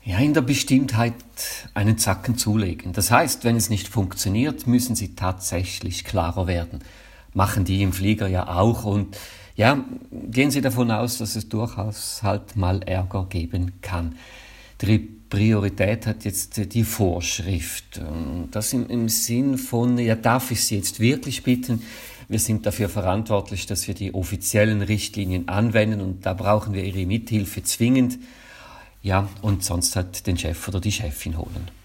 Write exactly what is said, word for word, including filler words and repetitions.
Ja, in der Bestimmtheit einen Zacken zulegen. Das heißt, wenn es nicht funktioniert, müssen sie tatsächlich klarer werden. Machen die im Flieger ja auch. Und ja, gehen Sie davon aus, dass es durchaus halt mal Ärger geben kann. Die Priorität hat jetzt die Vorschrift. Das im, im Sinn von, ja, darf ich Sie jetzt wirklich bitten? Wir sind dafür verantwortlich, dass wir die offiziellen Richtlinien anwenden und da brauchen wir Ihre Mithilfe zwingend. Ja, und sonst halt den Chef oder die Chefin holen.